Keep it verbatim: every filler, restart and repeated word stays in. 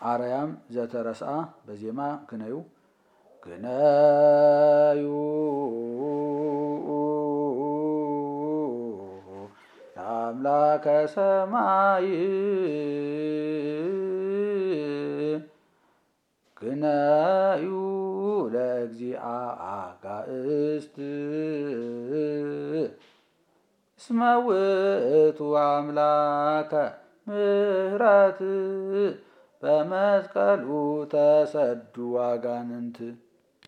አርያም ዘተረስአ በዜማ ግነዩ ግነዩ ለአምላከ ሰማይ ግነዩ ለእግዚአ አጋእዝት እስመ ውእቱ አምላከ ምሕረት በመስቀሉ ተሰዱ አጋንንት